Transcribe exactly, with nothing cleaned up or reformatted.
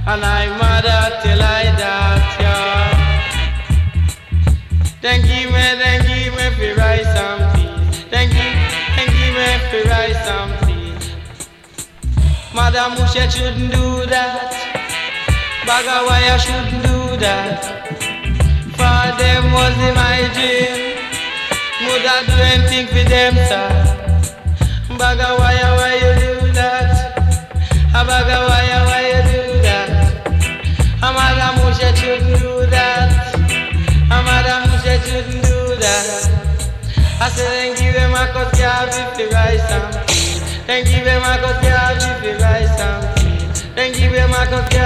And I mother till I die, yeah. Then give me, then give me for rice and peas. Then give, then give me for rice and peas. Madam Musha shouldn't do that. Bagawaya shouldn't do that. For them was in my dream. Mother do anything for them, sir. Bagawaya, why you do that? Bagawaya, why you do that? Madam Musha shouldn't do that. Madam Musha shouldn't do that. I said, then give him a cut yabby for rice and peas. Then give him a cut yabby for rice and peas. Then give him a cut